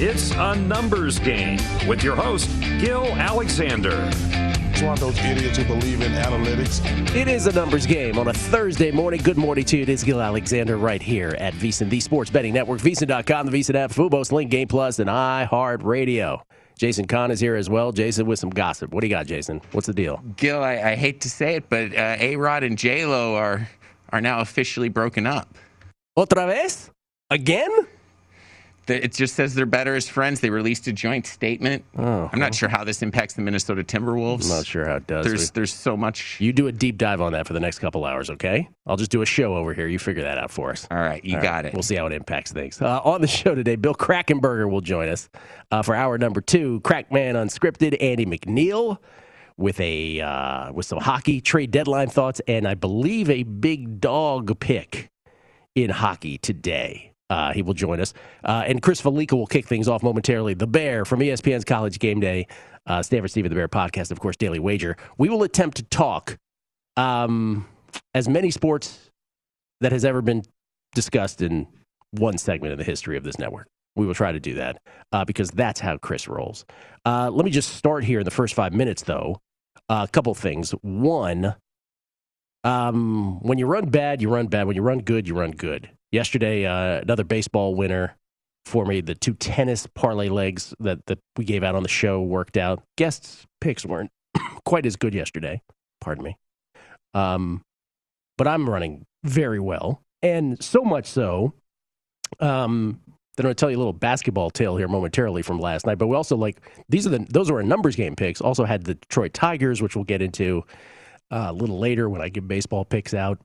It's a numbers game with your host, Gil Alexander. It's one of those idiots who believe in analytics. It is a numbers game on a Thursday morning. Good morning to you. It is Gil Alexander right here at VSiN, the Sports Betting Network, VSiN.com, the VSiN app, Fubo, Link, Game Plus, and iHeartRadio. Jason Kahn is here as well. Jason with some gossip. What do you got, Jason? What's the deal? Gil, I hate to say it, but A-Rod and J-Lo are now officially broken up. Otra vez? Again? It just says they're better as friends. They released a joint statement. Oh, I'm not sure how this impacts the Minnesota Timberwolves. I'm not sure how it does. There's so much. You do a deep dive on that for the next couple hours, okay? I'll just do a show over here. You figure that out for us. All right, you got it. We'll see how it impacts things. On the show today, Bill Krackomberger will join us for hour number 2. Crackman Unscripted, Andy McNeil with some hockey trade deadline thoughts, and I believe a big dog pick in hockey today. He will join us. And Chris Felica will kick things off momentarily. The Bear from ESPN's College Game Day, Stanford Steve of the Bear podcast, of course, Daily Wager. We will attempt to talk as many sports that has ever been discussed in one segment of the history of this network. We will try to do that because that's how Chris rolls. Let me just start here in the first 5 minutes, though. A couple things. One, when you run bad, you run bad. When you run good, you run good. Yesterday, another baseball winner for me. The 2 tennis parlay legs that we gave out on the show worked out. Guests' picks weren't quite as good yesterday. Pardon me. But I'm running very well. And so much so, that I'm going to tell you a little basketball tale here momentarily from last night. But we also, those are our numbers game picks. Also had the Detroit Tigers, which we'll get into a little later when I give baseball picks out.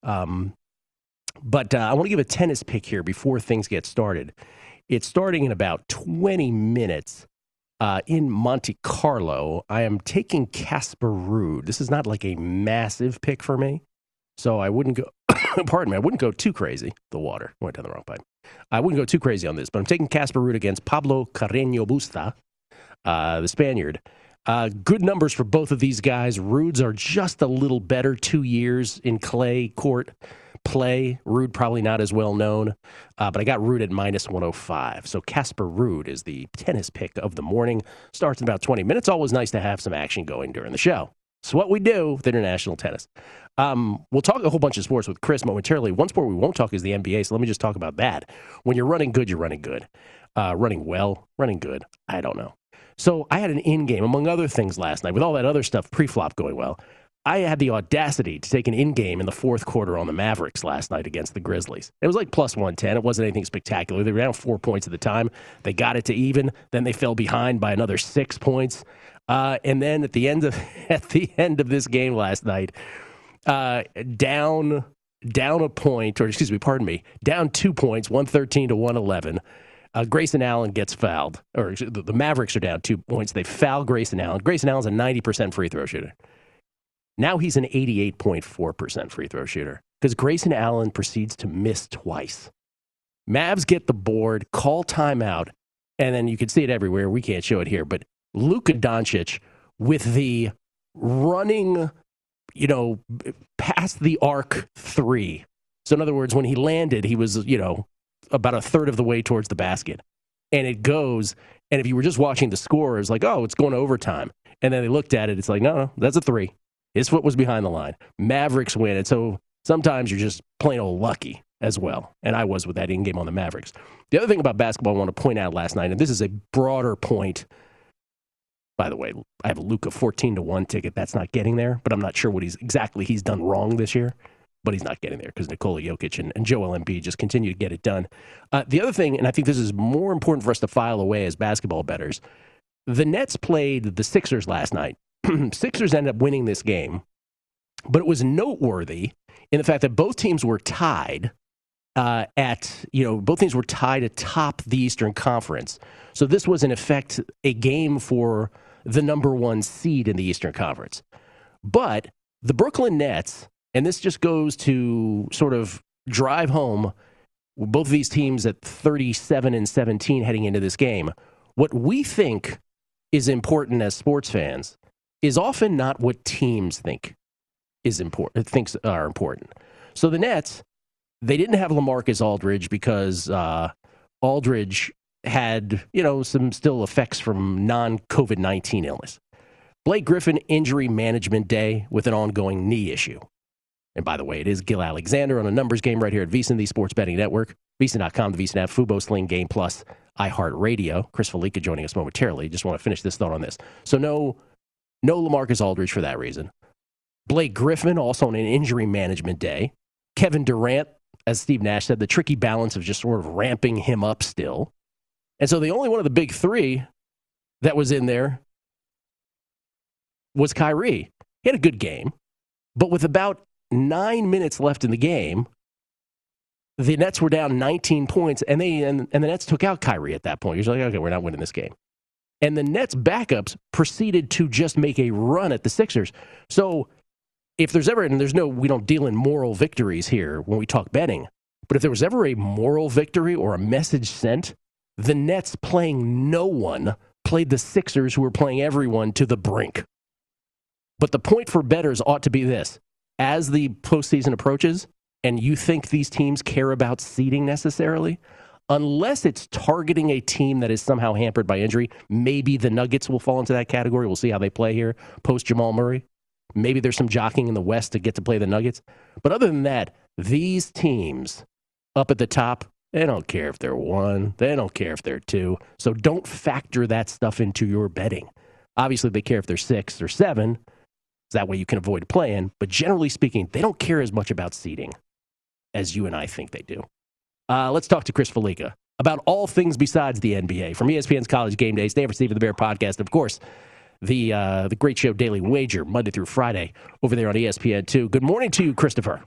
But I want to give a tennis pick here before things get started. It's starting in about 20 minutes in Monte Carlo. I am taking Casper Ruud. This is not like a massive pick for me, so I wouldn't go, pardon me, I wouldn't go too crazy. The water went down the wrong pipe. I wouldn't go too crazy on this, but I'm taking Casper Ruud against Pablo Carreño Busta, the Spaniard. Good numbers for both of these guys. Ruud's are just a little better, 2 years in clay court play. Ruud probably not as well known, but I got Ruud at minus 105. So Casper Ruud is the tennis pick of the morning. Starts in about 20 minutes. Always nice to have some action going during the show. It's what we do with international tennis. We'll talk a whole bunch of sports with Chris momentarily. One sport we won't talk is the NBA, so let me just talk about that. When you're running good, you're running good. Running well, running good, I don't know. So I had an in-game, among other things, last night. With all that other stuff, pre-flop going well, I had the audacity to take an in-game in the fourth quarter on the Mavericks last night against the Grizzlies. It was like plus 110. It wasn't anything spectacular. They were down 4 points at the time. They got it to even. Then they fell behind by another 6 points. And then at the end of this game last night, down a point, or excuse me, pardon me, down 2 points, 113 to 111. Grayson Allen gets fouled, or the Mavericks are down 2 points. They foul Grayson Allen. Grayson Allen's a 90% free throw shooter. Now he's an 88.4% free throw shooter because Grayson Allen proceeds to miss twice. Mavs get the board, call timeout, and then you can see it everywhere. We can't show it here, but Luka Doncic with the running, past the arc 3. So in other words, when he landed, he was, about a third of the way towards the basket. And it goes, and if you were just watching the score, it was like, oh, it's going to overtime. And then they looked at it, it's like, no, that's a 3. His foot was behind the line. Mavericks win. And so sometimes you're just plain old lucky as well. And I was with that in-game on the Mavericks. The other thing about basketball I want to point out last night, and this is a broader point. By the way, I have a Luka 14-1 ticket. That's not getting there, but I'm not sure what he's done wrong this year. But he's not getting there because Nikola Jokic and Joel Embiid just continue to get it done. The other thing, and I think this is more important for us to file away as basketball bettors, the Nets played the Sixers last night. Sixers ended up winning this game, but it was noteworthy in the fact that both teams were tied both teams were tied atop the Eastern Conference. So this was, in effect, a game for the number 1 seed in the Eastern Conference. But the Brooklyn Nets, and this just goes to sort of drive home both of these teams at 37-17 heading into this game. What we think is important as sports fans is often not what teams think are important. So the Nets, they didn't have LaMarcus Aldridge because Aldridge had, some still effects from non-COVID-19 illness. Blake Griffin injury management day with an ongoing knee issue. And by the way, it is Gil Alexander on a numbers game right here at VSiN, the Sports Betting Network. VSiN.com, the VSiN app, Fubo, Sling, Game Plus, iHeartRadio. Chris Felica joining us momentarily. Just want to finish this thought on this. So no LaMarcus Aldridge for that reason. Blake Griffin also on an injury management day. Kevin Durant, as Steve Nash said, the tricky balance of just sort of ramping him up still. And so the only one of the big three that was in there was Kyrie. He had a good game, but with about 9 minutes left in the game, the Nets were down 19 points, and the Nets took out Kyrie at that point. You're like, okay, we're not winning this game. And the Nets backups proceeded to just make a run at the Sixers. So if there's ever, and we don't deal in moral victories here when we talk betting, but if there was ever a moral victory or a message sent, the Nets playing no one played the Sixers, who were playing everyone, to the brink. But the point for bettors ought to be this. As the postseason approaches, and you think these teams care about seeding necessarily, unless it's targeting a team that is somehow hampered by injury, maybe the Nuggets will fall into that category. We'll see how they play here post Jamal Murray. Maybe there's some jockeying in the West to get to play the Nuggets. But other than that, these teams up at the top, they don't care if they're 1. They don't care if they're 2. So don't factor that stuff into your betting. Obviously, they care if they're 6 or 7. That way you can avoid playing. But generally speaking, they don't care as much about seeding as you and I think they do. Let's talk to Chris Felica about all things besides the NBA. From ESPN's College Game Day, Stanford Steve of the Bear podcast, of course, the great show Daily Wager, Monday through Friday, over there on ESPN2. Good morning to you, Christopher.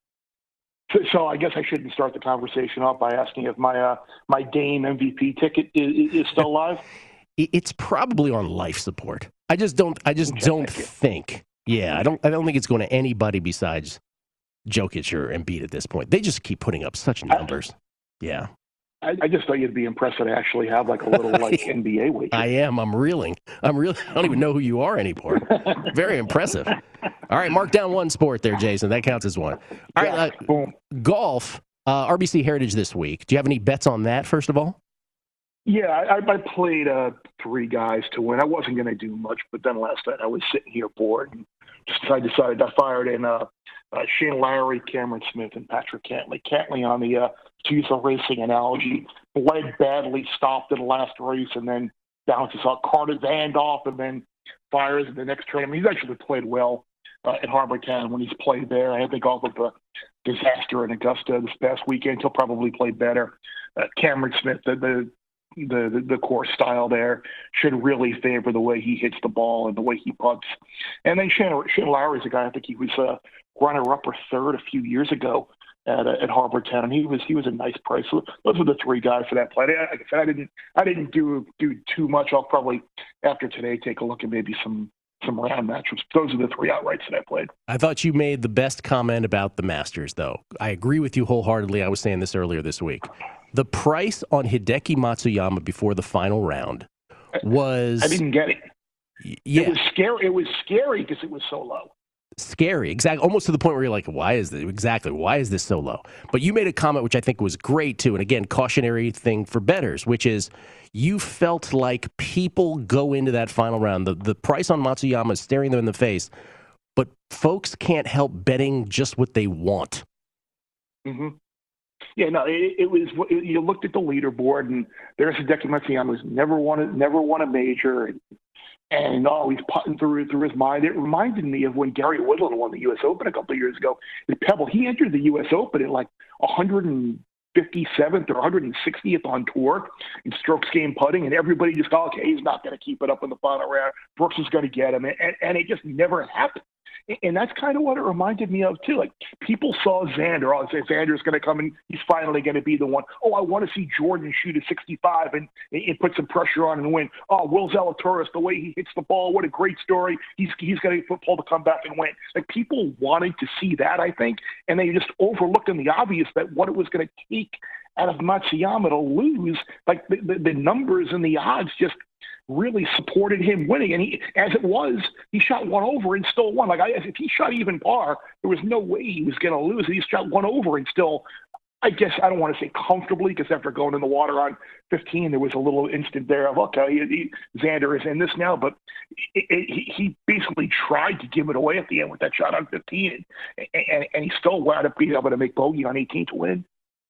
So I guess I shouldn't start the conversation off by asking if my Dame MVP ticket is still alive. It's probably on life support. I just don't think. Yeah, I don't think it's going to anybody besides Jokic or Embiid at this point. They just keep putting up such numbers. Yeah. I just thought you'd be impressed that I actually have like a little NBA wager. I am. I'm reeling. I don't even know who you are anymore. Very impressive. All right, mark down one sport there, Jason. That counts as one. All right, boom. Golf, RBC Heritage this week. Do you have any bets on that, first of all? Yeah, I played 3 guys to win. I wasn't going to do much, but then last night I was sitting here bored, and I decided I fired in Shane Lowry, Cameron Smith, and Patrick Cantlay. Cantlay on the, to use a racing analogy, led badly, stopped in the last race, and then bounces out, caught his hand off, and then fires in the next turn. I mean, he's actually played well at Harbor Town when he's played there. I think off of the disaster in Augusta this past weekend, he'll probably play better. Cameron Smith, the course style there should really favor the way he hits the ball and the way he putts. And then Shane Lowry's a guy, I think he was runner-up or third a few years ago at Harbor Town. He was a nice price. So those are the 3 guys for that play. Like I said, I didn't do too much. I'll probably after today take a look at maybe some round matchups. Those are the 3 outrights that I played. I thought you made the best comment about the Masters, though. I agree with you wholeheartedly. I was saying this earlier this week. The price on Hideki Matsuyama before the final round was... I didn't get it. Yeah. It was scary. It was scary because it was so low. Scary, exactly. Almost to the point where you're like, why is this so low? But you made a comment which I think was great too, and again, cautionary thing for bettors, which is you felt like people go into that final round. The price on Matsuyama is staring them in the face, but folks can't help betting just what they want. Mm-hmm. Yeah, no, it was. You looked at the leaderboard, and there's Hideki Matsuyama who's never won a major, and he's putting through his mind. It reminded me of when Gary Woodland won the U.S. Open a couple of years ago at Pebble. He entered the U.S. Open at like 157th or 160th on tour in strokes gained putting, and everybody just thought, okay, he's not going to keep it up in the final round. Brooks is going to get him, and it just never happened. And that's kind of what it reminded me of, too. Like, people saw Xander. Oh, Xander's going to come and he's finally going to be the one. Oh, I want to see Jordan shoot at 65 and put some pressure on and win. Oh, Will Zalatoris, the way he hits the ball, what a great story. He's going to pull to come back and win. Like, people wanted to see that, I think, and they just overlooked in the obvious that what it was going to take out of Matsuyama to lose. Like, the numbers and the odds just really supported him winning. And he shot 1 over and still won. Like, if he shot even par, there was no way he was going to lose. He shot 1 over and still I guess I don't want to say comfortably, because after going in the water on 15, there was a little instant there of, okay, Xander is in this now. But he basically tried to give it away at the end with that shot on 15, and he still wound up being able to make bogey on 18 to win.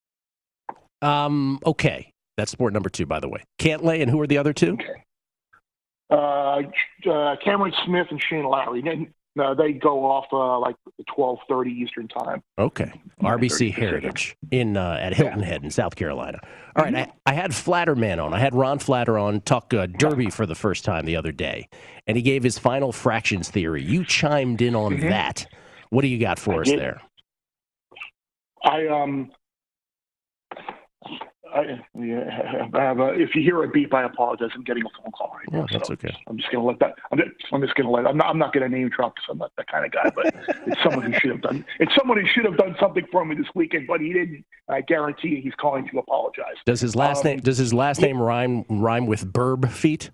Okay. That's sport number 2, by the way. Cantlay, and who are the other two? Okay. Cameron Smith and Shane Lowry. They go off like 12:30 Eastern time. Okay. RBC Heritage at Hilton Head in South Carolina. All right. I had Flatterman on. I had Ron Flatter on talk Derby for the first time the other day, and he gave his final fractions theory. You chimed in on that. What do you got for us there? If you hear a beep, I apologize. I'm getting a phone call right now. That's okay. I'm just going to let that. I'm just going to let. I'm not going to name drop because I'm not that kind of guy. But it's someone who should have done. It's someone who should have done something for me this weekend, but he didn't. I guarantee you, he's calling to apologize. Does his last name? Does his last name rhyme with Burb feet?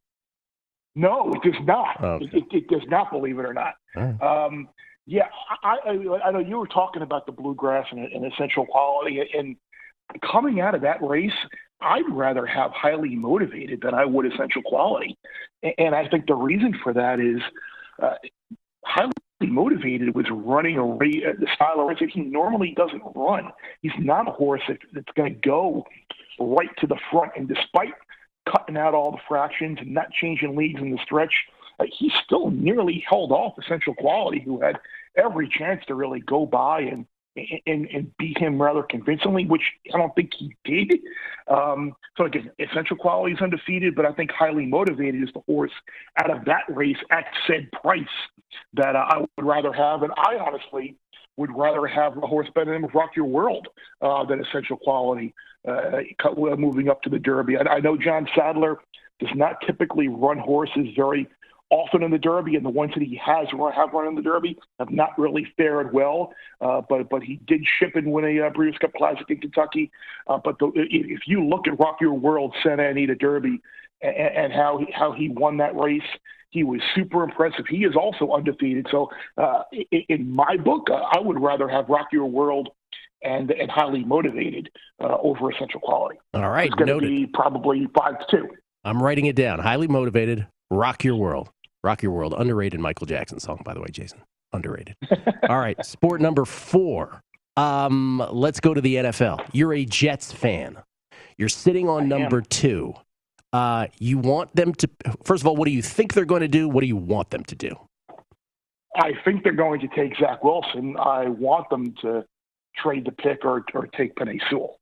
No, it does not. Okay. It does not. Believe it or not. Right. Yeah, I know you were talking about the bluegrass and essential quality, and coming out of that race, I'd rather have highly motivated than I would essential quality. And I think the reason for that is highly motivated was running the style of race that he normally doesn't run. He's not a horse that's going to go right to the front. And despite cutting out all the fractions and not changing leads in the stretch, he still nearly held off essential quality, who had every chance to really go by and beat him rather convincingly, which I don't think he did. So again, essential quality is undefeated, but I think highly motivated is the horse out of that race at said price that I would rather have. And I honestly would rather have a horse by the name of Rock Your World than essential quality moving up to the Derby. I know John Sadler does not typically run horses very often in the Derby, and the ones that he have run in the Derby have not really fared well. But he did ship and win a Breeders' Cup Classic in Kentucky. If you look at Rock Your World Santa Anita Derby and how he won that race, he was super impressive. He is also undefeated. So in my book, I would rather have Rock Your World and highly motivated over essential quality. All right, it's going to be probably 5-2. I'm writing it down. Highly motivated, Rock Your World. Rock Your World, underrated Michael Jackson song, by the way, Jason. Underrated. All right, sport number 4. Let's go to the NFL. You're a Jets fan. You're sitting on number 2. You want them to, first of all, what do you think they're going to do? What do you want them to do? I think they're going to take Zach Wilson. I want them to trade the pick or take Penei Sewell.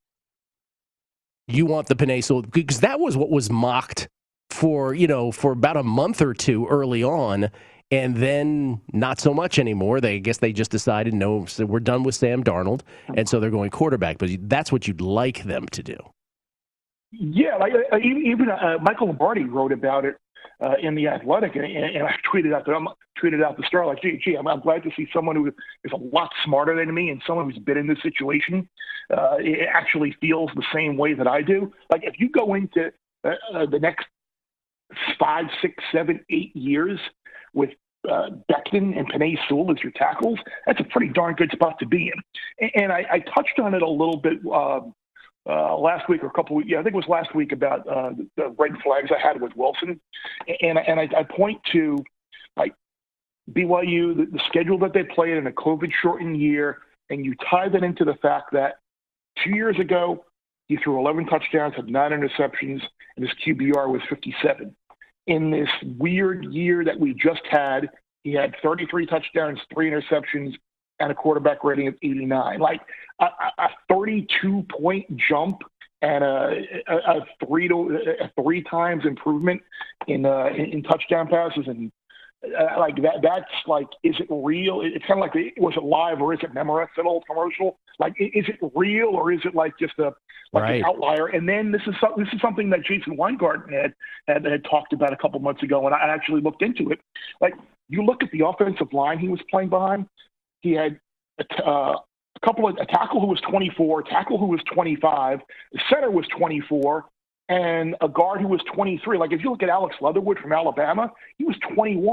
You want the Penei Sewell, because that was what was mocked for about a month or two early on, and then not so much anymore. I guess they just decided, no, so we're done with Sam Darnold, and so they're going quarterback. But that's what you'd like them to do. Yeah, like even Michael Lombardi wrote about it in The Athletic, and I tweeted out the Star like, gee, I'm glad to see someone who is a lot smarter than me and someone who's been in this situation actually feels the same way that I do. Like, if you go into the next 5, 6, 7, 8 years with Becton and Penei Sewell as your tackles, that's a pretty darn good spot to be in. And I touched on it a little bit last week or a couple weeks. Yeah, I think it was last week about the red flags I had with Wilson. And I point to, like, BYU, the schedule that they played in a COVID-shortened year, and you tie that into the fact that 2 years ago, he threw 11 touchdowns, had 9 interceptions, and his QBR was 57. In this weird year that we just had, he had 33 touchdowns, 3 interceptions, and a quarterback rating of 89. Like a 32-point jump and a 3 times improvement in touchdown passes, and like that. That's like, is it real? It's kind of like, was it live or is it Memorex, that old commercial? Like, is it real or is it like just an outlier? And then this is something that Jason Weingarten had talked about a couple months ago, and I actually looked into it. Like, you look at the offensive line he was playing behind. He had a tackle who was 24, a tackle who was 25, the center was 24, and a guard who was 23. Like, if you look at Alex Leatherwood from Alabama, he was 21.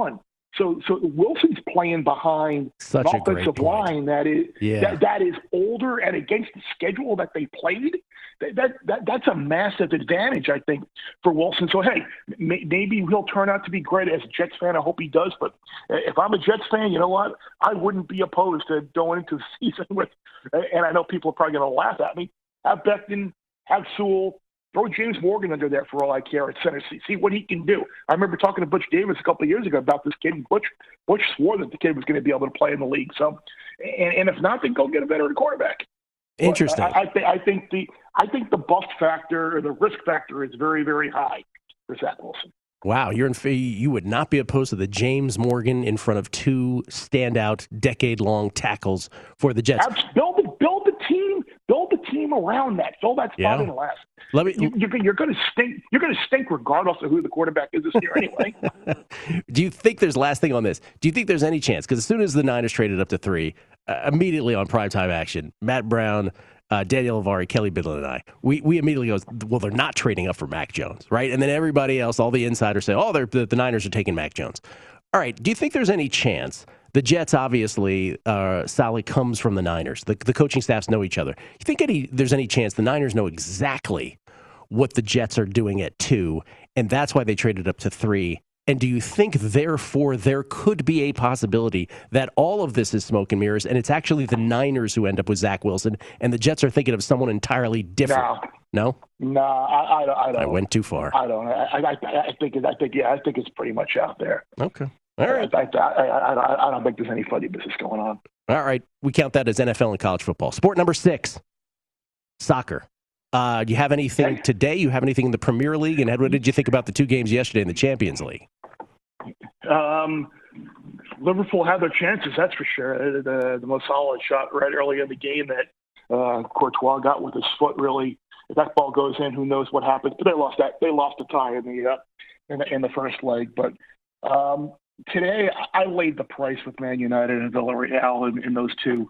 So Wilson's playing behind Such an a great offensive point. line that is Yeah. that is older, and against the schedule that they played, that's a massive advantage, I think, for Wilson. So hey, maybe he'll turn out to be great. As a Jets fan, I hope he does. But if I'm a Jets fan, you know what? I wouldn't be opposed to going into the season with. And I know people are probably going to laugh at me. Have Becton, have Sewell. Throw James Morgan under there for all I care at center. See what he can do. I remember talking to Butch Davis a couple of years ago about this kid, and Butch swore that the kid was going to be able to play in the league. So, and if not, then go get a veteran quarterback. Interesting. I think the bust factor or the risk factor is very, very high for Zach Wilson. Wow, you would not be opposed to the James Morgan in front of two standout, decade-long tackles for the Jets. Build the team around that. Fill that spot in the last. You're going to stink. You're going to stink regardless of who the quarterback is this year, anyway. Do you think there's last thing on this? Do you think there's any chance? Because as soon as the Niners traded up to 3, immediately on primetime action, Matt Brown, Daniel Avari, Kelly Bidlin, and I, we immediately goes, well, they're not trading up for Mac Jones, right? And then everybody else, all the insiders say, oh, the Niners are taking Mac Jones. All right, do you think there's any chance? The Jets, obviously, Saleh comes from the Niners. The coaching staffs know each other. You think there's any chance the Niners know exactly what the Jets are doing at 2, and that's why they traded up to 3? And do you think, therefore, there could be a possibility that all of this is smoke and mirrors, and it's actually the Niners who end up with Zach Wilson, and the Jets are thinking of someone entirely different? No? No, I don't. I went too far. I don't. I think it's pretty much out there. Okay. All right. I don't think there's any funny business going on. All right. We count that as NFL and college football. Sport number 6, soccer. Do you have anything today? You have anything in the Premier League? And what did you think about the 2 games yesterday in the Champions League? Liverpool had their chances, that's for sure. The most solid shot right early in the game that Courtois got with his foot. Really, if that ball goes in, who knows what happens? But they lost the tie in the first leg. But today, I laid the price with Man United and Villarreal in those two.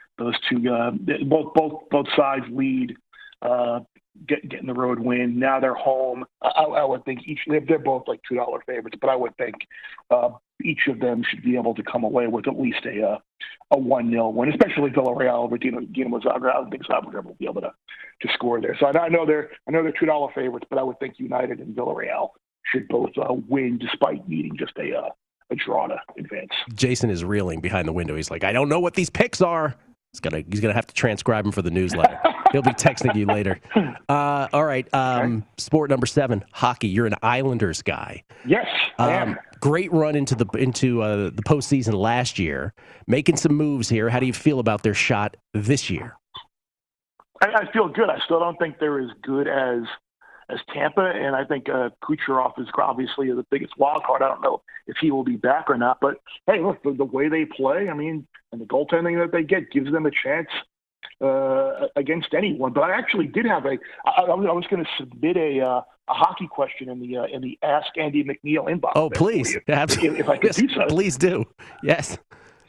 Both sides lead. Getting the road win. Now they're home. I would think they're both like $2 favorites, but I would think each of them should be able to come away with at least a 1-0 win, especially Villarreal over Dinamo Zagreb. I don't think Zagreb will be able to score there. So I know they're $2 favorites, but I would think United and Villarreal should both win despite needing just a draw to advance. Jason is reeling behind the window. He's like, I don't know what these picks are. He's gonna have to transcribe them for the newsletter. He'll be texting you later. All right. Sport number 7, hockey. You're an Islanders guy. Yes, I am. Great run into the postseason last year. Making some moves here. How do you feel about their shot this year? I feel good. I still don't think they're as good as Tampa, and I think Kucherov is obviously the biggest wild card. I don't know if he will be back or not, but hey, look, the way they play, I mean, and the goaltending that they get gives them a chance against anyone. But I actually did have I was going to submit a hockey question in the Ask Andy McNeil inbox. Oh, please, absolutely. If I could do so. Please do. Yes.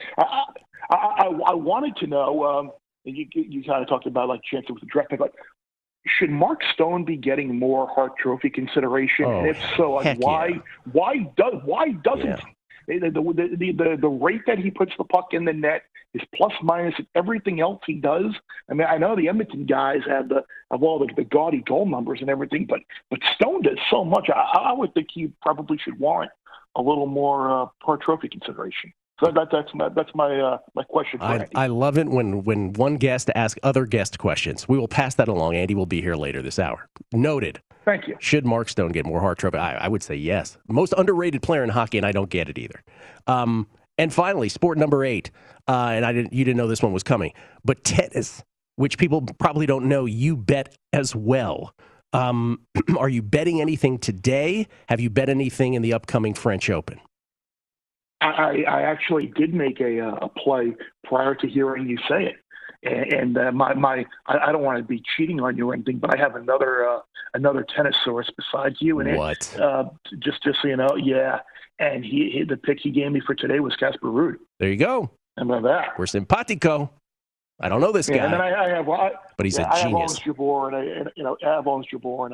I wanted to know. You kind of talked about like chances with the draft pick, like. Should Mark Stone be getting more Hart Trophy consideration? Oh, and if so, like, why doesn't he? The rate that he puts the puck in the net, his plus minus, and everything else he does. I mean, I know the Edmonton guys have all the gaudy goal numbers and everything, but Stone does so much. I would think he probably should warrant a little more Hart Trophy consideration. So that's my question for Andy. I love it when one guest asks other guest questions. We will pass that along. Andy will be here later this hour. Noted. Thank you. Should Mark Stone get more Hart Trophy? I would say yes. Most underrated player in hockey, and I don't get it either. And finally, sport number 8, and you didn't know this one was coming, but tennis, which people probably don't know, you bet as well. Are you betting anything today? Have you bet anything in the upcoming French Open? I actually did make a play prior to hearing you say it, and I don't want to be cheating on you or anything, but I have another tennis source besides you. And what? Just so you know, yeah. And the pick he gave me for today was Casper Ruud. There you go. How about that? We're simpatico. I don't know this guy. And then I have, but he's a I genius. I have Ons Jabeur and a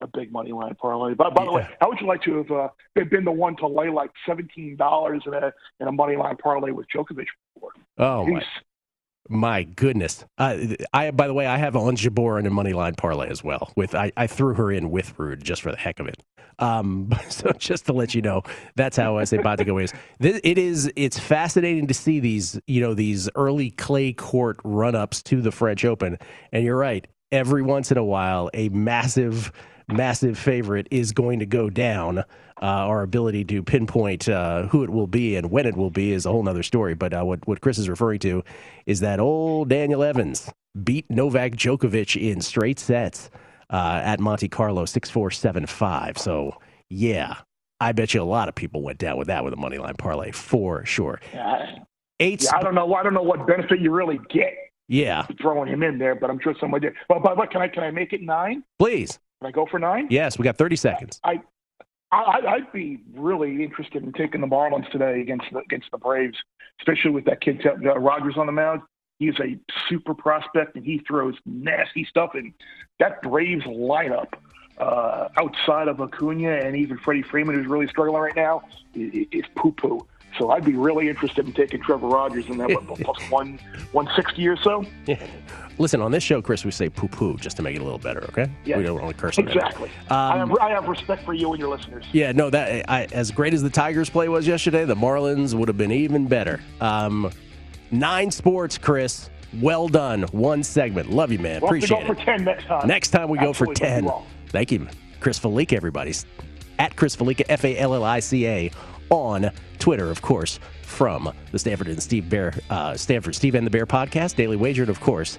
a big money line parlay. But by the way, how would you like to have been the one to lay like $17 in a money line parlay with Djokovic before? Oh, my goodness. By the way, I have Ons Jabeur in a money line parlay as well. I threw her in with Ruud just for the heck of it. So just to let you know, that's how I say Batigo is. It's fascinating to see these early clay court run-ups to the French Open. And you're right. Every once in a while, a massive favorite is going to go down. Our ability to pinpoint who it will be and when it will be is a whole other story. But what Chris is referring to is that old Daniel Evans beat Novak Djokovic in straight sets at Monte Carlo 6-4, 7-5. So, yeah, I bet you a lot of people went down with that with a money line parlay for sure. I don't know what benefit you really get. Yeah, throwing him in there, but I'm sure someone did. But can I make it 9? Please. Can I go for 9? Yes, we got 30 seconds. I'd be really interested in taking the Marlins today against the Braves, especially with that kid Rogers on the mound. He's a super prospect, and he throws nasty stuff. And that Braves lineup, outside of Acuna and even Freddie Freeman, who's really struggling right now, is poo-poo. So I'd be really interested in taking Trevor Rogers in that plus 160 or so. Yeah. Listen, on this show, Chris, we say poo-poo just to make it a little better, okay? Yeah. We don't want to curse on exactly. I have respect for you and your listeners. Yeah, no, as great as the Tigers' play was yesterday, the Marlins would have been even better. 9 sports, Chris. Well done. 1 segment. Love you, man. We'll Appreciate it. We'll have to go for 10 next time. Next time we Absolutely. go for 10. Thank you. Chris Felica, everybody. At Chris Felica, Fallica, on Twitter, of course, from the Stanford and Steve and the Bear podcast, Daily Wager, and of course,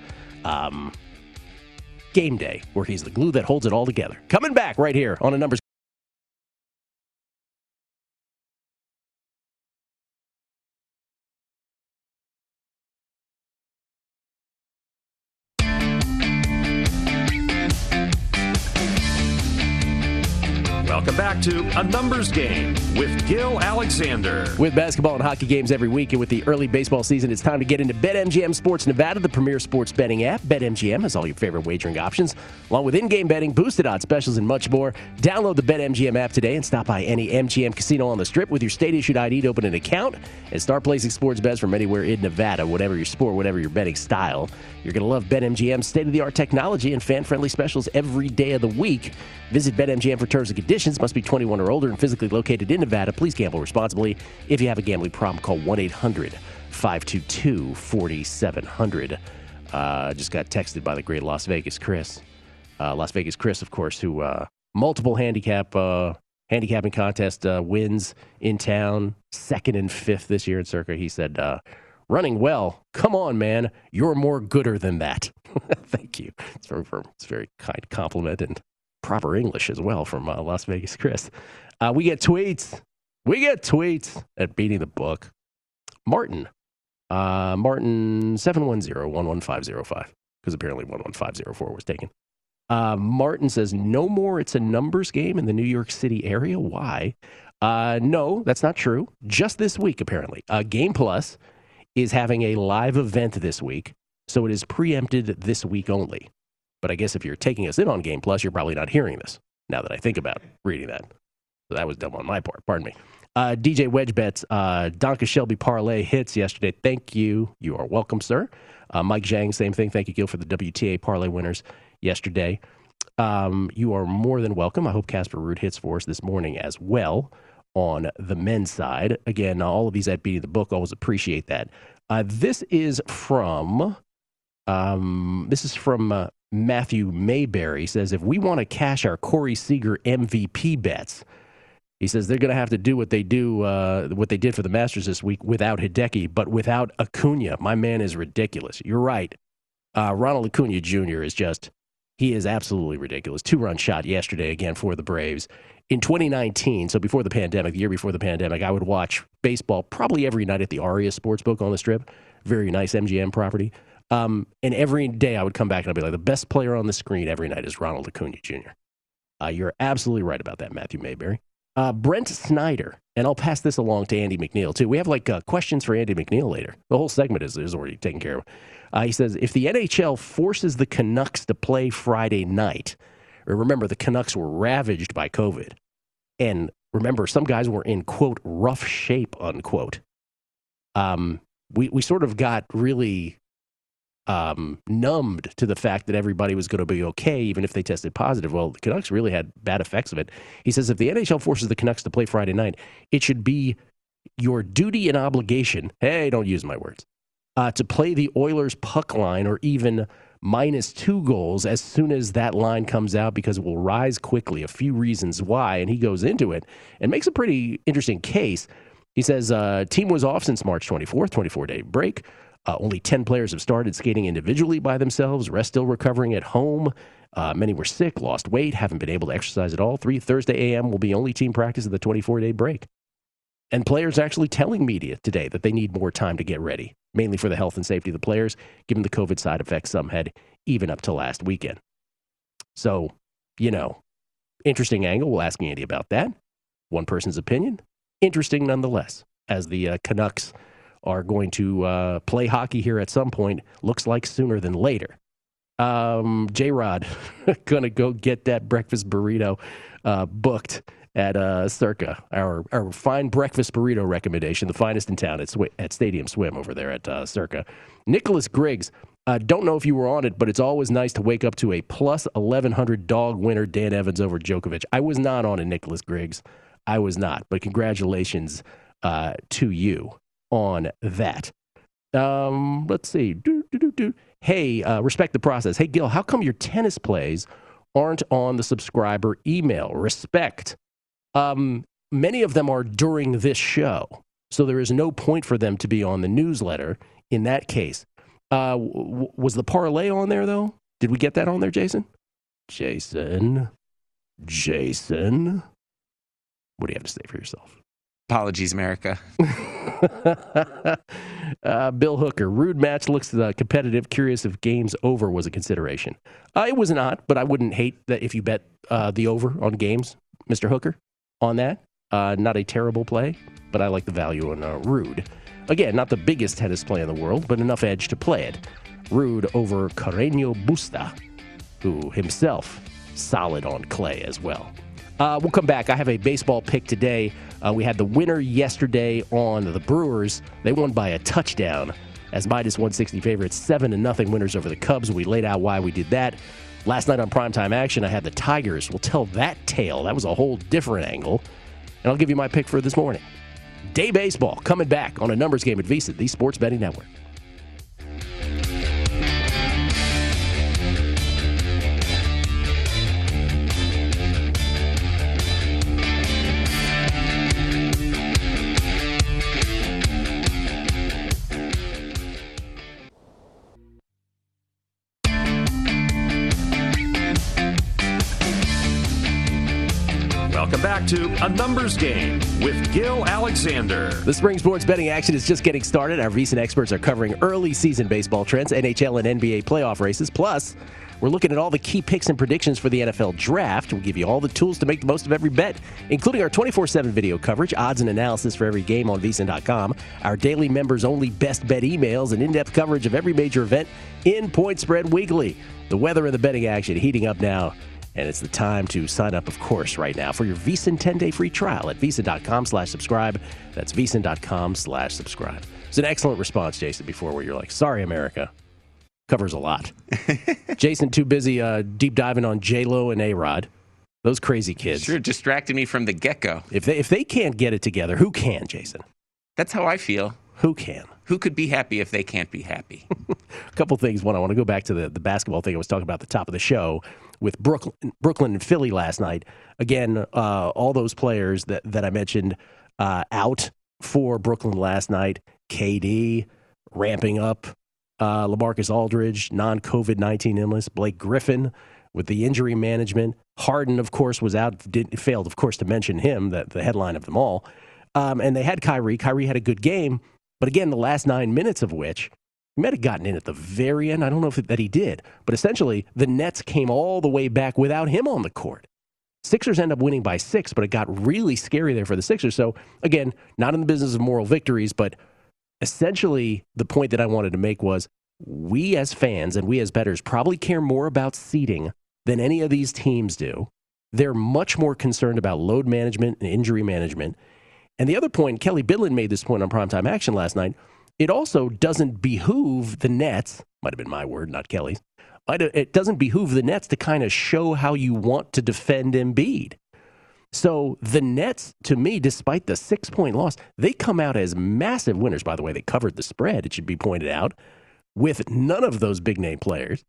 Game Day, where he's the glue that holds it all together. Coming back right here on a Numbers. Welcome back to A Numbers Game with Gil Alexander. With basketball and hockey games every week and with the early baseball season, it's time to get into BetMGM Sports Nevada, the premier sports betting app. BetMGM has all your favorite wagering options, along with in-game betting, boosted odds specials, and much more. Download the BetMGM app today and stop by any MGM casino on the Strip with your state-issued ID to open an account and start placing sports bets from anywhere in Nevada, whatever your sport, whatever your betting style. You're going to love BetMGM's state-of-the-art technology and fan-friendly specials every day of the week. Visit BetMGM for terms and conditions. Must be 21 or older and physically located in Nevada. Please gamble responsibly. If you have a gambling problem, call 1-800-522-4700. Just got texted by the great Las Vegas Chris. Las Vegas Chris, of course, who multiple handicapping contest wins in town, 2nd and 5th this year at Circa. He said, running well. Come on, man. You're more gooder than that. Thank you. It's a very kind compliment and proper English as well from Las Vegas Chris. We get tweets. At Beating the Book. Martin 710-11505, because apparently 11504 was taken. Martin says, no more it's a numbers game in the New York City area. Why? No, that's not true. Just this week, apparently. Game Plus is having a live event this week, so it is preempted this week only. But I guess if you're taking us in on Game Plus, you're probably not hearing this, now that I think about reading that. So that was dumb on my part. Pardon me. DJ Wedge Bets, Donka Shelby Parlay hits yesterday. Thank you. You are welcome, sir. Mike Zhang, same thing. Thank you, Gil, for the WTA Parlay winners yesterday. You are more than welcome. I hope Casper Ruud hits for us this morning as well on the men's side. Again, all of these at Beating the Book, always appreciate that. This is from Matthew Mayberry. Says, if we want to cash our Corey Seager MVP bets, he says they're going to have to do what they did for the Masters this week without Hideki, but without Acuna. My man is ridiculous. You're right. Ronald Acuna Jr. he is absolutely ridiculous. 2-run shot yesterday again for the Braves. In 2019, so before the pandemic, the year before the pandemic, I would watch baseball probably every night at the Aria Sportsbook on the Strip. Very nice MGM property. And every day I would come back and I'd be like, the best player on the screen every night is Ronald Acuna Jr. You're absolutely right about that, Matthew Mayberry. Brent Snyder, and I'll pass this along to Andy McNeil, too. We have questions for Andy McNeil later. The whole segment is already taken care of. He says, if the NHL forces the Canucks to play Friday night, Remember, the Canucks were ravaged by COVID. And remember, some guys were in, quote, rough shape, unquote. We sort of got really numbed to the fact that everybody was going to be okay, even if they tested positive. Well, the Canucks really had bad effects of it. He says if the NHL forces the Canucks to play Friday night, it should be your duty and obligation, hey, don't use my words, to play the Oilers puck line or even -2 goals as soon as that line comes out because it will rise quickly. A few reasons why, and he goes into it and makes a pretty interesting case. He says, team was off since March 24th, 24-day break. Only 10 players have started skating individually by themselves. Rest still recovering at home. Many were sick, lost weight, haven't been able to exercise at all. Thursday a.m. will be only team practice of the 24-day break. And players actually telling media today that they need more time to get ready, mainly for the health and safety of the players, given the COVID side effects some had even up to last weekend. So, interesting angle. We'll ask Andy about that. One person's opinion. Interesting nonetheless, as the Canucks are going to play hockey here at some point, looks like sooner than later. J-Rod, going to go get that breakfast burrito booked at Circa, our fine breakfast burrito recommendation, the finest in town at Stadium Swim over there at Circa. Nicholas Griggs, don't know if you were on it, but it's always nice to wake up to a plus 1,100 dog winner, Dan Evans over Djokovic. I was not on it, Nicholas Griggs. I was not, but congratulations to you on that. Let's see. Hey, respect the process. Hey, Gil, how come your tennis plays aren't on the subscriber email? Respect. Many of them are during this show, so there is no point for them to be on the newsletter in that case. Was the parlay on there, though? Did we get that on there, Jason? Jason? What do you have to say for yourself? Apologies, America. Bill Hooker, rude match looks competitive. Curious if games over was a consideration. It was not, but I wouldn't hate that if you bet the over on games, Mr. Hooker, on that. Not a terrible play, but I like the value on Rude. Again, not the biggest tennis play in the world, but enough edge to play it. Rude over Carreño Busta, who himself solid on clay as well. We'll come back. I have a baseball pick today. We had the winner yesterday on the Brewers. They won by a touchdown as -160 favorites, 7-0 winners over the Cubs. We laid out why we did that. Last night on Primetime Action, I had the Tigers. We'll tell that tale. That was a whole different angle. And I'll give you my pick for this morning. Day baseball coming back on a numbers game at VSiN, the Sports Betting Network. Welcome back to A Numbers Game with Gil Alexander. The spring sports betting action is just getting started. Our VSiN experts are covering early season baseball trends, NHL and NBA playoff races. Plus, we're looking at all the key picks and predictions for the NFL draft. We'll give you all the tools to make the most of every bet, including our 24/7 video coverage, odds and analysis for every game on VSiN.com, our daily members-only best bet emails, and in-depth coverage of every major event in Point Spread Weekly. The weather and the betting action heating up now. And it's the time to sign up, of course, right now for your VSiN 10-day free trial at VSiN.com/subscribe. That's VSiN.com/subscribe. It's an excellent response, Jason, before where you're like, sorry, America. Covers a lot. Jason, too busy deep diving on J-Lo and A-Rod. Those crazy kids. Sure, distracted me from the get-go. If they can't get it together, who can, Jason? That's how I feel. Who can? Who could be happy if they can't be happy? A couple things. One, I want to go back to the basketball thing I was talking about at the top of the show with Brooklyn and Philly last night. Again, all those players that I mentioned out for Brooklyn last night. KD ramping up. LaMarcus Aldridge, non-COVID-19 illness. Blake Griffin with the injury management. Harden, of course, was out. Failed, of course, to mention him, the headline of them all. And they had Kyrie. Kyrie had a good game. But again, the last 9 minutes of which, he might have gotten in at the very end. I don't know that he did. But essentially, the Nets came all the way back without him on the court. Sixers end up winning by 6, but it got really scary there for the Sixers. So, again, not in the business of moral victories, but essentially the point that I wanted to make was we as fans and we as bettors probably care more about seeding than any of these teams do. They're much more concerned about load management and injury management. And the other point, Kelly Bidlin made this point on Primetime Action last night, it also doesn't behoove the Nets, might have been my word, not Kelly's, it doesn't behoove the Nets to kind of show how you want to defend Embiid. So the Nets, to me, despite the 6-point loss, they come out as massive winners. By the way, they covered the spread, it should be pointed out, with none of those big-name players.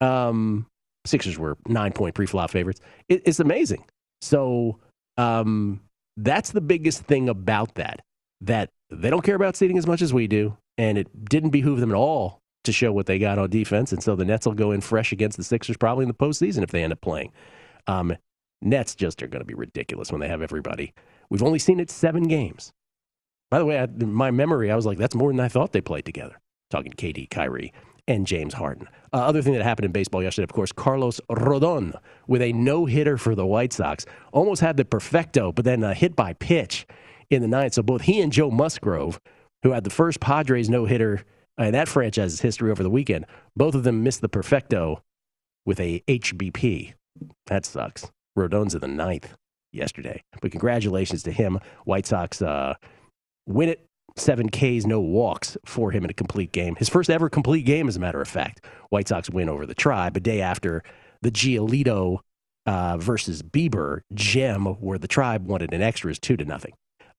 Sixers were 9-point pre-flop favorites. It's amazing. So that's the biggest thing about that they don't care about seeding as much as we do, and it didn't behoove them at all to show what they got on defense. And so the Nets will go in fresh against the Sixers probably in the postseason if they end up playing. Nets just are going to be ridiculous when they have everybody. We've only seen it 7 games. By the way, in my memory, I was like, that's more than I thought they played together. Talking KD, Kyrie, and James Harden. Other thing that happened in baseball yesterday, of course, Carlos Rodon with a no-hitter for the White Sox. Almost had the perfecto, but then hit by pitch in the 9th. So both he and Joe Musgrove, who had the first Padres no-hitter in that franchise's history over the weekend, both of them missed the perfecto with a HBP. That sucks. Rodon's in the 9th yesterday. But congratulations to him. White Sox win it. 7 Ks, no walks for him in a complete game. His first ever complete game, as a matter of fact. White Sox win over the Tribe a day after the Giolito versus Bieber gem, where the Tribe wanted an extras 2-0.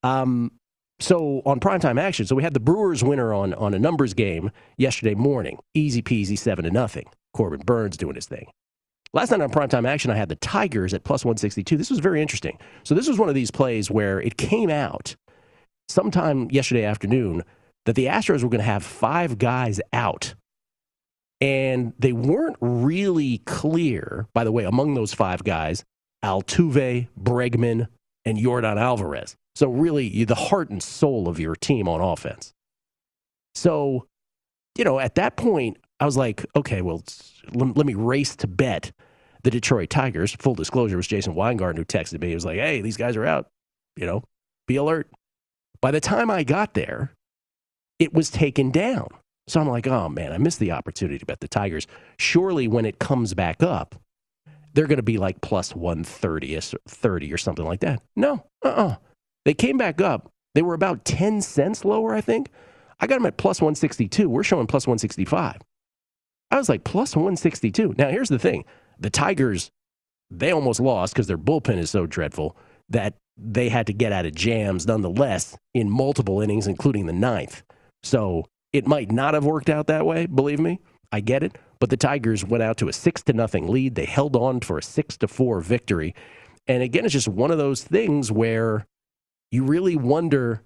So on Primetime Action, so we had the Brewers winner on a numbers game yesterday morning. Easy peasy, 7-0. Corbin Burns doing his thing. Last night on Primetime Action, I had the Tigers at plus 162. This was very interesting. So this was one of these plays where it came out sometime yesterday afternoon that the Astros were going to have 5 guys out. And they weren't really clear, by the way, among those 5 guys, Altuve, Bregman, and Yordan Alvarez. So really, the heart and soul of your team on offense. So, at that point, I was like, okay, well, let me race to bet the Detroit Tigers. Full disclosure, it was Jason Weingarten who texted me. He was like, hey, these guys are out. Be alert. By the time I got there, it was taken down. So I'm like, oh, man, I missed the opportunity to bet the Tigers. Surely when it comes back up, they're going to be like plus 130 or something like that. No, They came back up. They were about 10 cents lower, I think. I got them at plus 162. We're showing plus 165. I was like, plus 162. Now, here's the thing. The Tigers, they almost lost because their bullpen is so dreadful that they had to get out of jams nonetheless in multiple innings, including the 9th. So it might not have worked out that way, believe me. I get it. But the Tigers went out to a 6-0 lead. They held on for a 6-4 victory. And again, it's just one of those things where you really wonder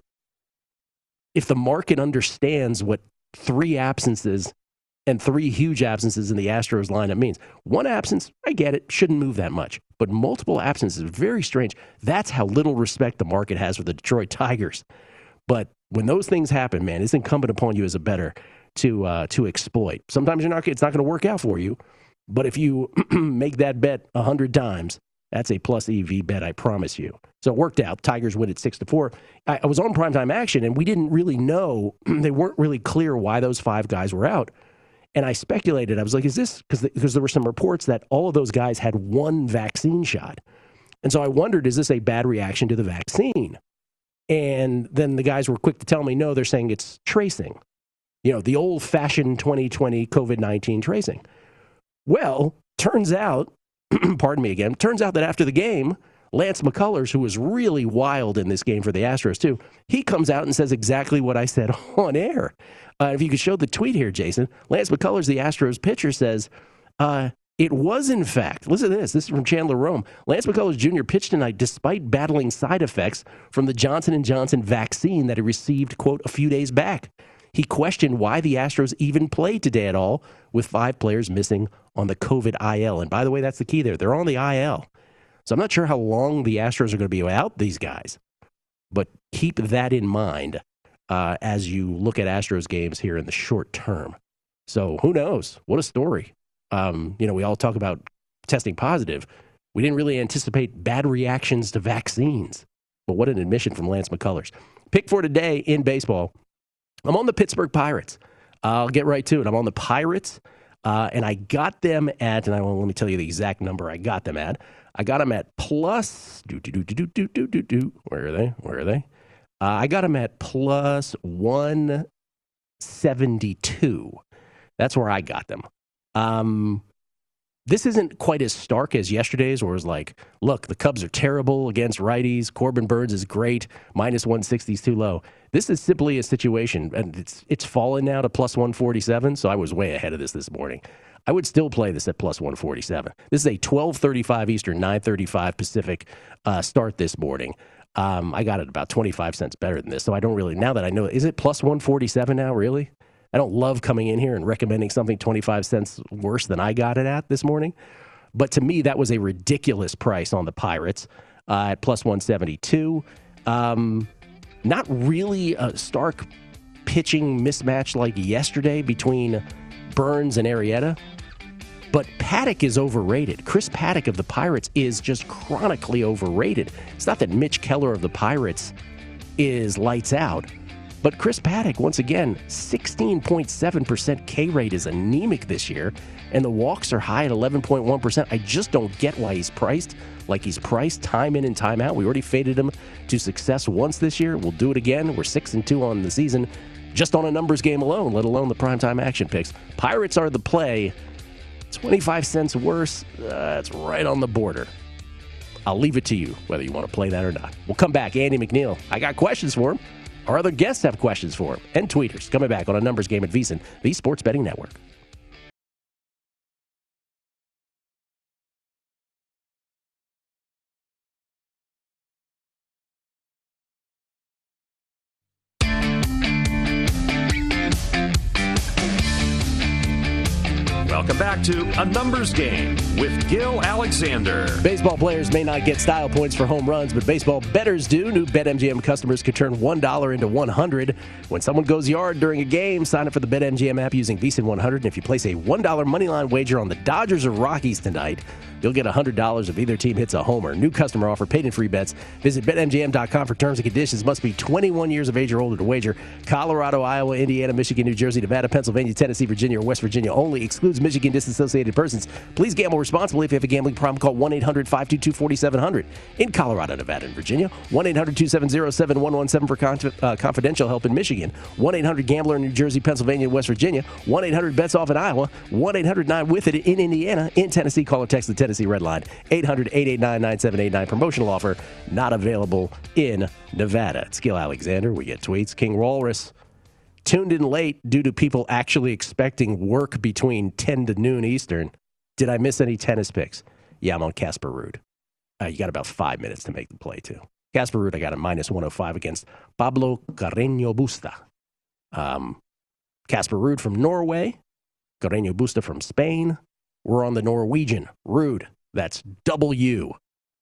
if the market understands what 3 absences and 3 huge absences in the Astros lineup means. 1 absence, I get it, shouldn't move that much. But multiple absences, very strange. That's how little respect the market has for the Detroit Tigers. But when those things happen, man, it's incumbent upon you as a bettor to exploit. Sometimes it's not going to work out for you. But if you make that bet 100 times, that's a plus EV bet, I promise you. So it worked out. Tigers win at 6-4. I was on Primetime Action, and we didn't really know. They weren't really clear why those 5 guys were out. And I speculated. I was like, is this because there were some reports that all of those guys had 1 vaccine shot. And so I wondered, is this a bad reaction to the vaccine? And then the guys were quick to tell me, no, they're saying it's tracing. The old-fashioned 2020 COVID-19 tracing. Well, turns out, pardon me again, turns out that after the game, Lance McCullers, who was really wild in this game for the Astros too, he comes out and says exactly what I said on air. If you could show the tweet here, Jason, Lance McCullers, the Astros pitcher, says, it was in fact, listen to this. This is from Chandler Rome. Lance McCullers Jr. pitched tonight despite battling side effects from the Johnson & Johnson vaccine that he received, quote, a few days back. He questioned why the Astros even played today at all with 5 players missing on the COVID IL. And by the way, that's the key there. They're on the IL. So I'm not sure how long the Astros are going to be without these guys. But keep that in mind as you look at Astros games here in the short term. So who knows? What a story. We all talk about testing positive. We didn't really anticipate bad reactions to vaccines. But what an admission from Lance McCullers. Pick for today in baseball. I'm on the Pittsburgh Pirates. I'll get right to it. I'm on the Pirates And I got them at, and let me tell you the exact number I got them at. I got them at plus, where are they? I got them at plus 172. That's where I got them. This isn't quite as stark as yesterday's, where it was like, look, the Cubs are terrible against righties. Corbin Burns is great. Minus 160 is too low. This is simply a situation, and it's fallen now to plus 147, so I was way ahead of this morning. I would still play this at plus 147. This is a 12:35 Eastern, 9:35 Pacific start this morning. I got it about 25 cents better than this, so I don't really, now that I know, is it plus 147 now, really? I don't love coming in here and recommending something 25 cents worse than I got it at this morning. But to me, that was a ridiculous price on the Pirates at plus 172. Not really a stark pitching mismatch like yesterday between Burns and Arrieta. But Paddock is overrated. Chris Paddock of the Pirates is just chronically overrated. It's not that Mitch Keller of the Pirates is lights out. But Chris Paddock, once again, 16.7% K rate is anemic this year, and the walks are high at 11.1%. I just don't get why he's priced like he's priced time in and time out. We already faded him to success once this year. We'll do it again. We're 6-2 on the season, just on a numbers game alone, let alone the primetime action picks. Pirates are the play. 25 cents worse, it's right on the border. I'll leave it to you whether you want to play that or not. We'll come back. Andy McNeil, I got questions for him. Our other guests have questions for him. And tweeters coming back on a numbers game at VSiN, the Sports Betting Network. Welcome back to A Numbers Game with Gil Alexander. Baseball players may not get style points for home runs, but baseball bettors do. New BetMGM customers can turn $1 into $100. When someone goes yard during a game, sign up for the BetMGM app using VSiN 100. And if you place a $1 moneyline wager on the Dodgers or Rockies tonight, you'll get $100 if either team hits a homer. New customer offer, paid in free bets. Visit BetMGM.com for terms and conditions. Must be 21 years of age or older to wager. Colorado, Iowa, Indiana, Michigan, New Jersey, Nevada, Pennsylvania, Tennessee, Virginia, or West Virginia only. Excludes Michigan disassociated persons. Please gamble responsibly. If you have a gambling problem, call 1-800-522-4700. In Colorado, Nevada, and Virginia, 1-800-270-7117 for confidential help in Michigan. 1-800-GAMBLER in New Jersey, Pennsylvania, and West Virginia. 1-800-BETS-OFF in Iowa. 1-800-9-WITH-IT in Indiana. In Tennessee, call or text the Tennessee Red Line. 800-889-9789. Promotional offer not available in Nevada. It's Gil Alexander. We get tweets. King Walrus tuned in late due to people actually expecting work between 10 to noon Eastern. Did I miss any tennis picks? Yeah, I'm on Casper Ruud. You got about 5 minutes to make the play, too. Casper Ruud, I got a minus 105 against Pablo Carreño Busta. Casper Ruud from Norway. Carreño Busta from Spain. We're on the Norwegian. Ruud. That's W-R-U-U-D.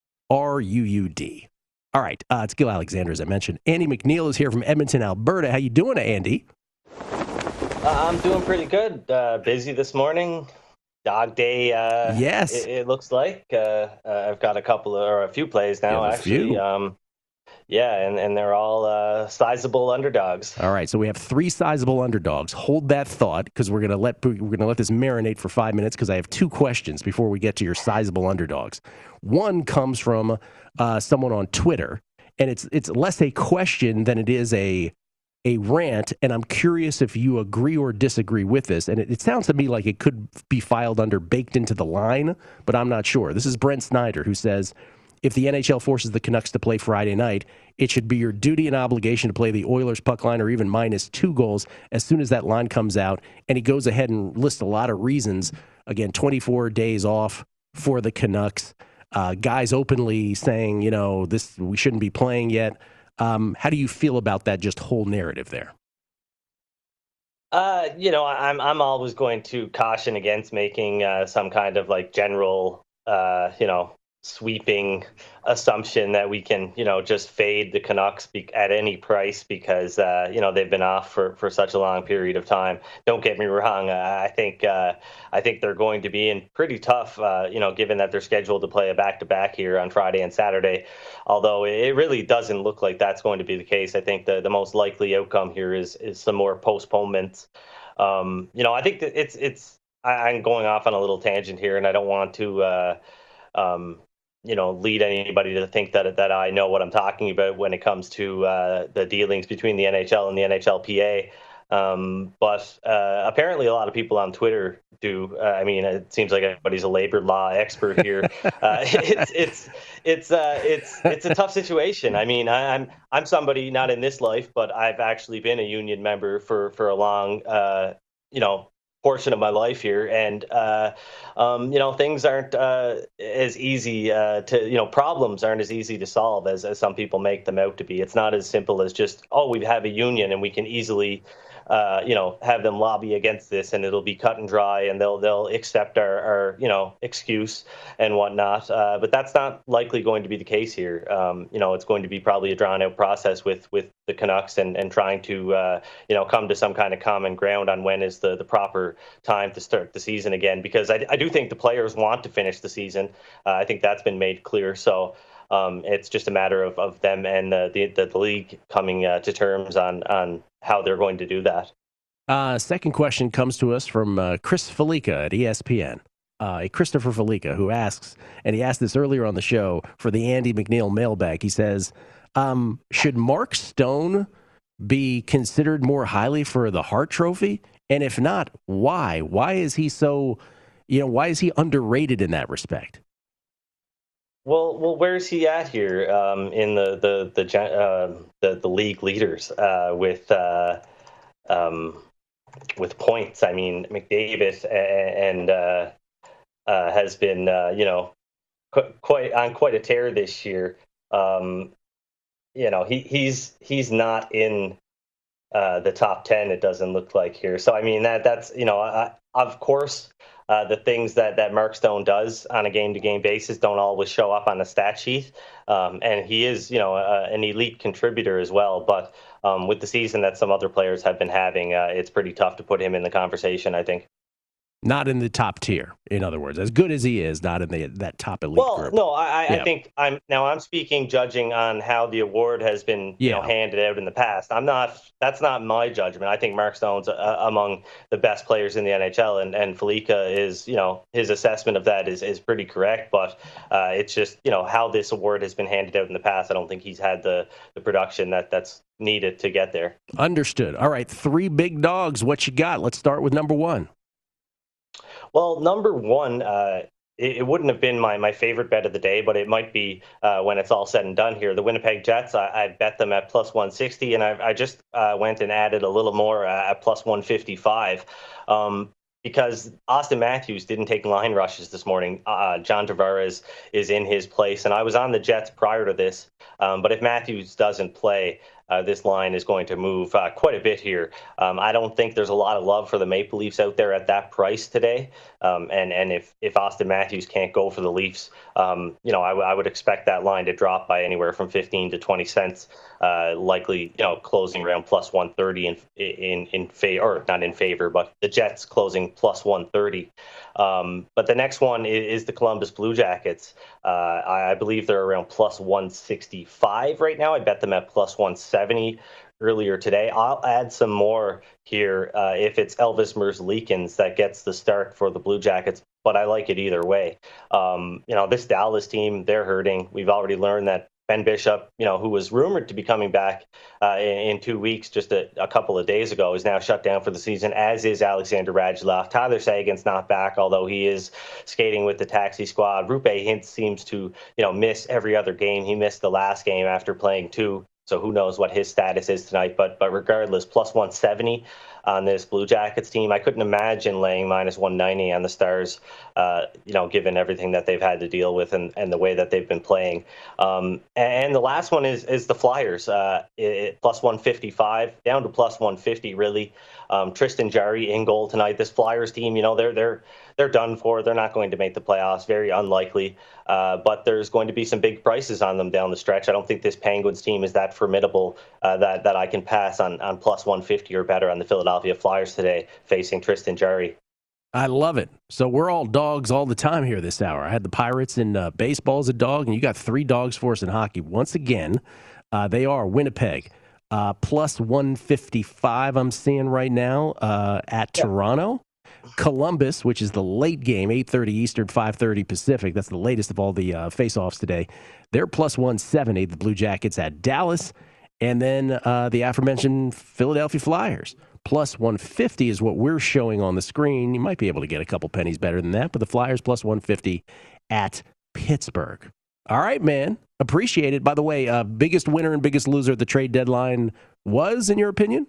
All right, it's Gil Alexander, as I mentioned. Andy McNeil is here from Edmonton, Alberta. How you doing, Andy? I'm doing pretty good. Busy this morning. Dog day. Yes. It looks like. I've got a few plays now, actually. And they're all sizable underdogs. All right, so we have 3 sizable underdogs. Hold that thought, because we're gonna let this marinate for 5 minutes, because I have 2 questions before we get to your sizable underdogs. One comes from someone on Twitter, and it's less a question than it is a rant, and I'm curious if you agree or disagree with this. And it sounds to me like it could be filed under baked into the line, but I'm not sure. This is Brent Snyder, who says, if the NHL forces the Canucks to play Friday night, it should be your duty and obligation to play the Oilers puck line or even minus 2 goals as soon as that line comes out. And he goes ahead and lists a lot of reasons. Again, 24 days off for the Canucks. Guys openly saying, we shouldn't be playing yet. How do you feel about that just whole narrative there? I'm always going to caution against making some kind of like general, sweeping assumption that we can, just fade the Canucks at any price because, they've been off for such a long period of time. Don't get me wrong. I think they're going to be in pretty tough, given that they're scheduled to play a back-to-back here on Friday and Saturday, although it really doesn't look like that's going to be the case. I think the most likely outcome here is some more postponements. I think that I'm going off on a little tangent here, and I don't want to, lead anybody to think that I know what I'm talking about when it comes to the dealings between the NHL and the NHLPA. But apparently, a lot of people on Twitter do. I mean, it seems like everybody's a labor law expert here. It's a tough situation. I mean, I'm somebody not in this life, but I've actually been a union member for a long, portion of my life here, and things aren't as easy problems aren't as easy to solve as some people make them out to be. It's not as simple as just, we have a union and we can easily have them lobby against this and it'll be cut and dry and they'll accept our excuse and whatnot. But that's not likely going to be the case here. It's going to be probably a drawn out process with the Canucks and trying to come to some kind of common ground on when is the proper time to start the season again, because I do think the players want to finish the season. I think that's been made clear. So it's just a matter of them and the league coming to terms on how they're going to do that. Second question comes to us from Chris Felica at ESPN. Christopher Felica, who asks, and he asked this earlier on the show for the Andy McNeil mailbag. He says, should Mark Stone be considered more highly for the Hart Trophy? And if not, why? Why is he so, why is he underrated in that respect? Well, where is he at here in the league leaders with points? I mean, McDavid and has been quite a tear this year. He's not in the top 10. It doesn't look like here. So I mean that's of course. The things that Mark Stone does on a game-to-game basis don't always show up on the stat sheet, and he is, an elite contributor as well. But with the season that some other players have been having, it's pretty tough to put him in the conversation, I think. Not in the top tier, in other words, as good as he is, not in that top elite group. Well, no, I think I'm speaking judging on how the award has been handed out in the past. That's not my judgment. I think Mark Stone's among the best players in the NHL, and Felica is, his assessment of that is pretty correct. But it's just, how this award has been handed out in the past. I don't think he's had the production that's needed to get there. Understood. All right, 3 big dogs. What you got? Let's start with number 1. Well, number 1, it wouldn't have been my favorite bet of the day, but it might be when it's all said and done here. The Winnipeg Jets, I bet them at plus 160, and I just went and added a little more at plus 155 because Austin Matthews didn't take line rushes this morning. John Tavares is in his place, and I was on the Jets prior to this, but if Matthews doesn't play, this line is going to move quite a bit here. I don't think there's a lot of love for the Maple Leafs out there at that price today. And if Austin Matthews can't go for the Leafs, I would expect that line to drop by anywhere from 15 to 20 cents, likely, closing around plus 130 in favor, or not in favor, but the Jets closing plus 130. But the next one is the Columbus Blue Jackets. I believe they're around plus 165 right now. I bet them at plus 170 earlier today. I'll add some more here if it's Elvis Merzlikins that gets the start for the Blue Jackets, but I like it either way. This Dallas team, they're hurting. We've already learned that Ben Bishop, who was rumored to be coming back in 2 weeks just a couple of days ago, is now shut down for the season, as is Alexander Radulov. Tyler Seguin's not back, although he is skating with the taxi squad. Roope Hintz seems to, miss every other game. He missed the last game after playing 2. So who knows what his status is tonight. But regardless, plus 170 on this Blue Jackets team. I couldn't imagine laying minus 190 on the Stars, given everything that they've had to deal with and the way that they've been playing. And the last one is the Flyers, plus 155, down to plus 150, really. Tristan Jarry in goal tonight. This Flyers team, they're done for. They're not going to make the playoffs. Very unlikely. But there's going to be some big prices on them down the stretch. I don't think this Penguins team is that formidable that I can pass on plus 150 or better on the Philadelphia Flyers today facing Tristan Jarry. I love it. So we're all dogs all the time here this hour. I had the Pirates in baseball as a dog, and you got 3 dogs for us in hockey. Once again, they are Winnipeg. Plus 155 I'm seeing right now at Toronto. Columbus, which is the late game, 8:30 Eastern, 5:30 Pacific. That's the latest of all the face-offs today. They're plus 170, the Blue Jackets at Dallas. And then the aforementioned Philadelphia Flyers. Plus 150 is what we're showing on the screen. You might be able to get a couple pennies better than that, but the Flyers plus 150 at Pittsburgh. All right, man. Appreciate it. By the way, biggest winner and biggest loser at the trade deadline was, in your opinion?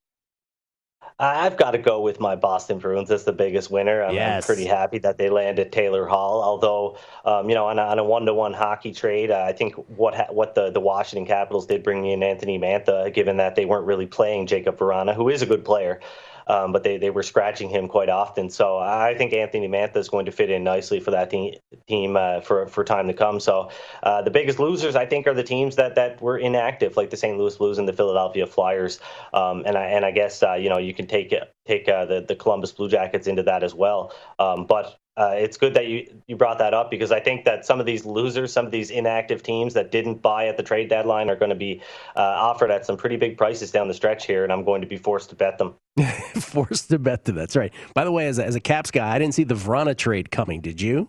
I've got to go with my Boston Bruins as the biggest winner. I'm pretty happy that they landed Taylor Hall. Although, on a 1-to-1 hockey trade, I think what the Washington Capitals did bring in Anthony Mantha, given that they weren't really playing Jacob Vrana, who is a good player. But they were scratching him quite often. So I think Anthony Mantha is going to fit in nicely for that team for time to come. So the biggest losers, I think, are the teams that were inactive, like the St. Louis Blues and the Philadelphia Flyers. And I guess you can take the Columbus Blue Jackets into that as well. But it's good that you brought that up, because I think that some of these losers, some of these inactive teams that didn't buy at the trade deadline are going to be offered at some pretty big prices down the stretch here, and I'm going to be forced to bet them. Forced to bet them, that's right. By the way, as a Caps guy, I didn't see the Vrana trade coming. Did you?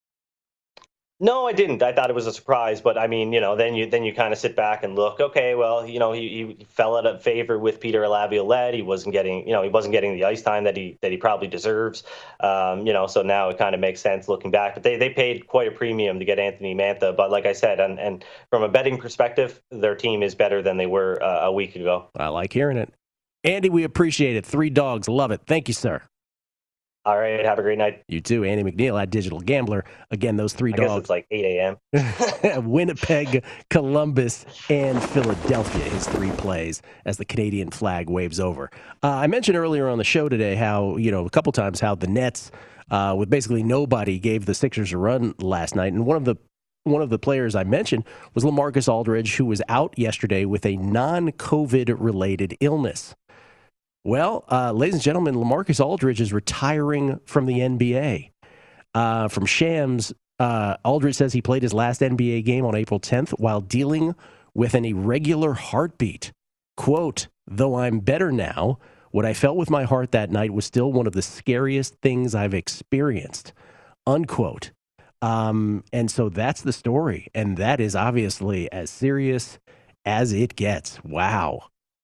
No, I didn't. I thought it was a surprise, but I mean, then you kind of sit back and look. Okay, well, he fell out of favor with Peter Laviolette. He wasn't getting the ice time that he probably deserves. So now it kind of makes sense looking back. But they paid quite a premium to get Anthony Mantha. But like I said, and from a betting perspective, their team is better than they were a week ago. I like hearing it, Andy. We appreciate it. 3 Dogs, love it. Thank you, sir. All right, have a great night. You too, Andy McNeil at Digital Gambler. Again, those 3 dogs. I guess it's like 8 a.m. Winnipeg, Columbus, and Philadelphia, his 3 plays as the Canadian flag waves over. I mentioned earlier on the show today how, a couple times how the Nets, with basically nobody, gave the Sixers a run last night. And one of the players I mentioned was LaMarcus Aldridge, who was out yesterday with a non-COVID-related illness. Well, ladies and gentlemen, LaMarcus Aldridge is retiring from the NBA. From Shams, Aldridge says he played his last NBA game on April 10th while dealing with an irregular heartbeat. Quote, "Though I'm better now, what I felt with my heart that night was still one of the scariest things I've experienced." Unquote. And so that's the story. And that is obviously as serious as it gets. Wow.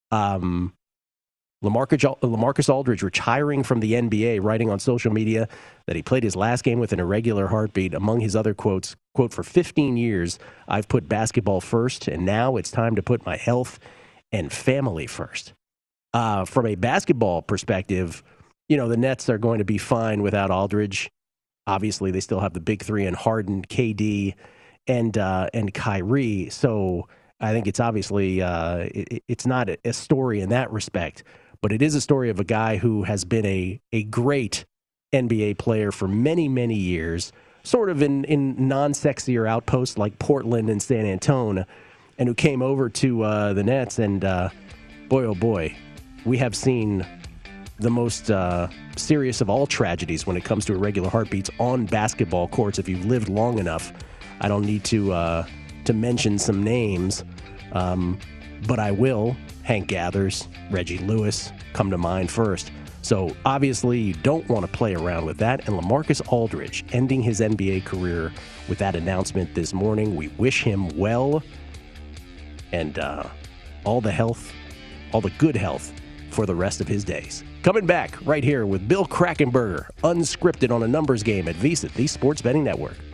LaMarcus Aldridge retiring from the NBA, writing on social media that he played his last game with an irregular heartbeat. Among his other quotes, quote, "For 15 years, I've put basketball first, and now it's time to put my health and family first." From a basketball perspective, the Nets are going to be fine without Aldridge. Obviously, they still have the big 3 in Harden, KD, and Kyrie. So I think it's obviously it's not a story in that respect. But it is a story of a guy who has been a great NBA player for many, many years, sort of in non-sexier outposts like Portland and San Antonio, and who came over to the Nets. And boy, oh boy, we have seen the most serious of all tragedies when it comes to irregular heartbeats on basketball courts. If you've lived long enough, I don't need to mention some names, but I will. Hank Gathers, Reggie Lewis come to mind first. So obviously you don't want to play around with that. And LaMarcus Aldridge ending his NBA career with that announcement this morning. We wish him well and all the good health for the rest of his days. Coming back right here with Bill Krackomberger, unscripted on a numbers game at VSiN, the Sports Betting Network.